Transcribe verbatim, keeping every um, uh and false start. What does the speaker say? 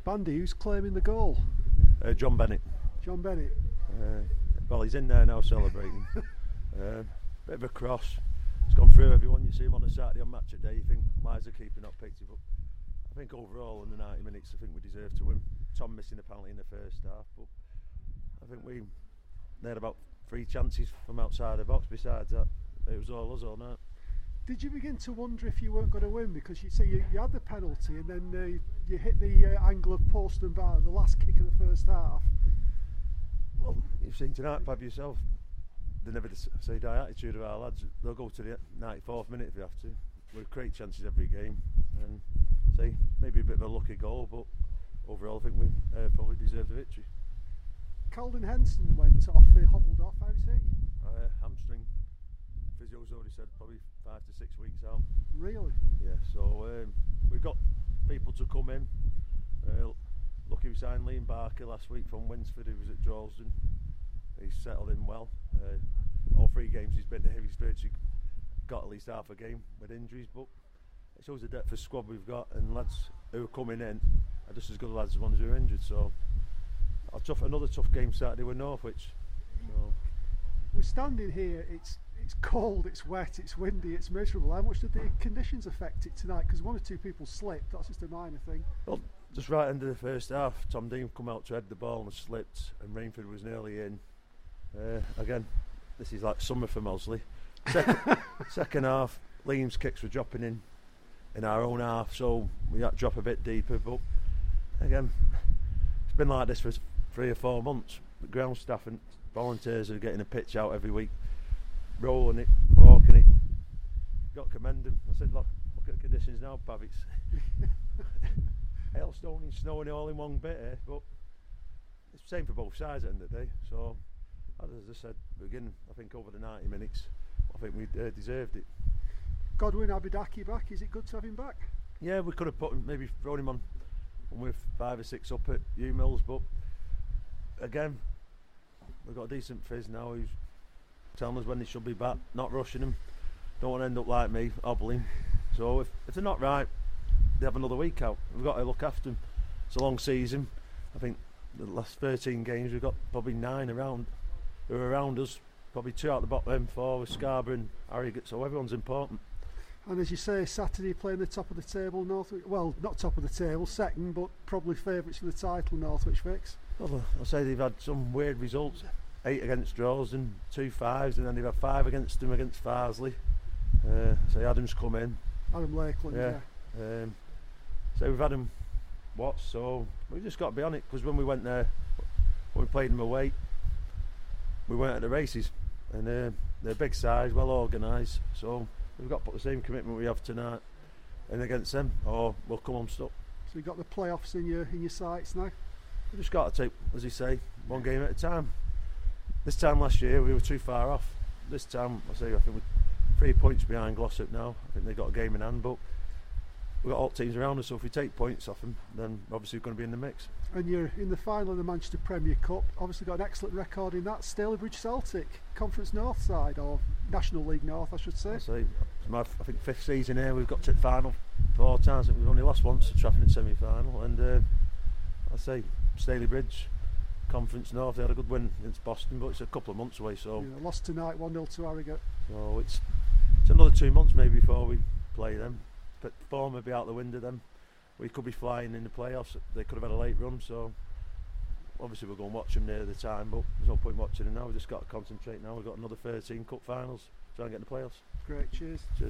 Bandy, who's claiming the goal? Uh, John Bennett. John Bennett. Uh, well, he's in there now celebrating. uh, bit of a cross. It's gone through everyone. You see him on a Saturday on match day. You think, why is the keeper not picked him up? I think overall in the ninety minutes, I think we deserve to win. Tom missing a penalty in the first half, but I think we they had about three chances from outside the box. Besides that, it was all us all night. Did you begin to wonder if you weren't going to win, because you say you, you had the penalty and then uh, you hit the uh, angle of post and bar, the last kick of the first half? Well, you've seen tonight, Pav, yourself. They never say die attitude of our lads. They'll go to the ninety-fourth minute if they have to. We create chances every game, and say maybe a bit of a lucky goal, but overall I think we uh, probably deserved the victory. Calden Henson went off, he hobbled off. How's he? Uh, hamstring. Physio's already said probably five to six weeks out. Really? Yeah. So um, we've got people to come in. Uh, lucky we signed Liam Barker last week from Winsford, who was at Droylsden. He's settled in well. Uh, all three games he's been there, he's virtually got at least half a game with injuries, but it shows the depth of squad we've got, and lads who are coming in are just as good lads as the ones who are injured. So a tough, another tough game Saturday with Northwich. So. We're standing here, it's it's cold, it's wet, it's windy, it's miserable. How much did the conditions affect it tonight? Because one or two people slipped, that's just a minor thing. Well, just right into the first half, Tom Dean come out to head the ball and slipped, and Rainford was nearly in. Uh, again, this is like summer for Mosley. Second, second half, Liam's kicks were dropping in in our own half, so we had to drop a bit deeper. But again, it's been like this for three or four months. The ground staff and volunteers are getting a pitch out every week, rolling it, walking it. Got to commend them. I said, look, look at the conditions now, Pav. It's hailstone and snowing all in one bit here, but it's the same for both sides at the end of the day. So, as I said, beginning, I think over the ninety minutes, I think we uh, deserved it. Godwin Abidaki back, is it good to have him back? Yeah, we could have put him, maybe thrown him on with five or six up at U Mills, but again, we've got a decent fizz now who's telling us when they should be back, not rushing them. Don't want to end up like me, hobbling. So if, if they're not right, they have another week out. We've got to look after them. It's a long season. I think the last thirteen games we've got probably nine around who are around us, probably two out the bottom, four with Scarborough and Harrogate, so everyone's important. And as you say, Saturday playing the top of the table, Northwich, well, not top of the table, second, but probably favourites for the title, Northwich Fix. Well, I'll say they've had some weird results. Eight against Droylsden, two fives, and then they've had five against them against Farsley. Uh, so Adams come in. Adam Lakeland, yeah. yeah. Um, so we've had them watched, so we've just got to be on it, because when we went there, when we played them away, we weren't at the races, and uh, they're big size, well organised, so we've got to put the same commitment we have tonight and against them, or we'll come unstuck. So you've got the playoffs in your in your sights now? We just got to take, as you say, one game at a time. This time last year we were too far off. This time, I say, I think we're three points behind Glossop now. I think they've got a game in hand, but we've got all teams around us, so if we take points off them, then obviously we're going to be in the mix. And you're in the final of the Manchester Premier Cup, obviously got an excellent record in that. Stalybridge Celtic, Conference North side, or National League North I should say. I say, it's my I think fifth season here, we've got to the final four times. I think we've only lost once to Trafford in semi-final, and uh, I say Stalybridge, Conference North, they had a good win against Boston, but it's a couple of months away, so yeah, lost tonight one nil to Harrogate. So it's it's another two months maybe before we play them. But form will be out the window then. We could be flying in the playoffs. They could have had a late run, so obviously we'll go and watch them near the time, but there's no point watching them now. We've just got to concentrate now. We've got another thirteen cup finals, try and get in the playoffs. Great, cheers. Cheers.